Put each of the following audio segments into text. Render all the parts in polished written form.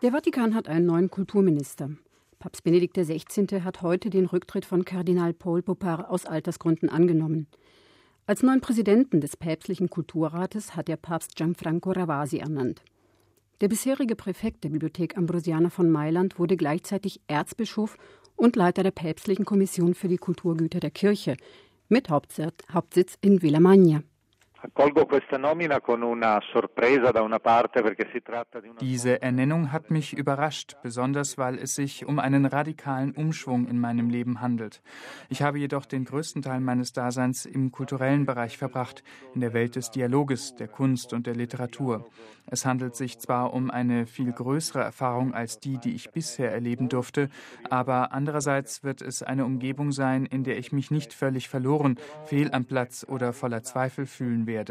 Der Vatikan hat einen neuen Kulturminister. Papst Benedikt XVI. Hat heute den Rücktritt von Kardinal Paul Poupart aus Altersgründen angenommen. Als neuen Präsidenten des päpstlichen Kulturrates hat der Papst Gianfranco Ravasi ernannt. Der bisherige Präfekt der Bibliothek Ambrosiana von Mailand wurde gleichzeitig Erzbischof und Leiter der päpstlichen Kommission für die Kulturgüter der Kirche mit Hauptsitz in Villamagna. Diese Ernennung hat mich überrascht, besonders weil es sich um einen radikalen Umschwung in meinem Leben handelt. Ich habe jedoch den größten Teil meines Daseins im kulturellen Bereich verbracht, in der Welt des Dialoges, der Kunst und der Literatur. Es handelt sich zwar um eine viel größere Erfahrung als die ich bisher erleben durfte, aber andererseits wird es eine Umgebung sein, in der ich mich nicht völlig verloren, fehl am Platz oder voller Zweifel fühlen werde.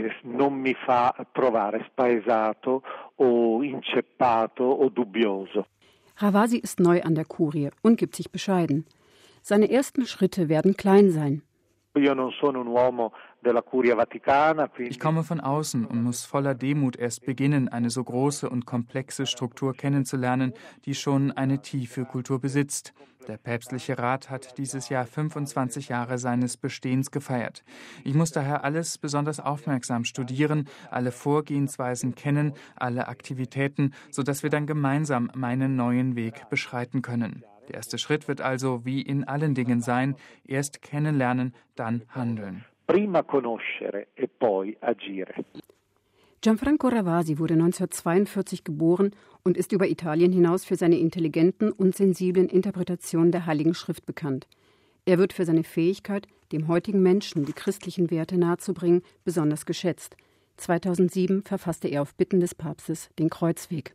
Ravasi ist neu an der Kurie und gibt sich bescheiden. Seine ersten Schritte werden klein sein. Ich komme von außen und muss voller Demut erst beginnen, eine so große und komplexe Struktur kennenzulernen, die schon eine tiefe Kultur besitzt. Der päpstliche Rat hat dieses Jahr 25 Jahre seines Bestehens gefeiert. Ich muss daher alles besonders aufmerksam studieren, alle Vorgehensweisen kennen, alle Aktivitäten, sodass wir dann gemeinsam meinen neuen Weg beschreiten können. Der erste Schritt wird also wie in allen Dingen sein, erst kennenlernen, dann handeln. Prima conoscere e poi agire. Gianfranco Ravasi wurde 1942 geboren und ist über Italien hinaus für seine intelligenten und sensiblen Interpretationen der Heiligen Schrift bekannt. Er wird für seine Fähigkeit, dem heutigen Menschen die christlichen Werte nahezubringen, besonders geschätzt. 2007 verfasste er auf Bitten des Papstes den Kreuzweg.